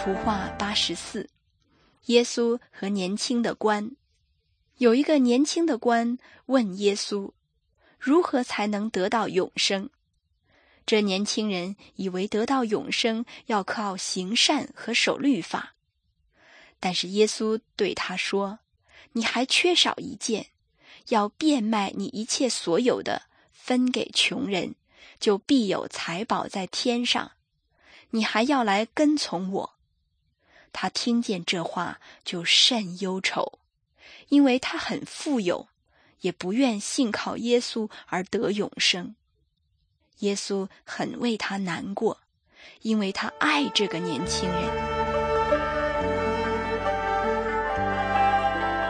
图画84，耶稣和年轻的官。有一个年轻的官问耶稣，如何才能得到永生？这年轻人以为得到永生要靠行善和守律法，但是耶稣对他说，你还缺少一件，要变卖你一切所有的，分给穷人，就必有财宝在天上。你还要来跟从我。他听见这话就甚忧愁，因为他很富有，也不愿信靠耶稣而得永生。耶稣很为他难过，因为他爱这个年轻人。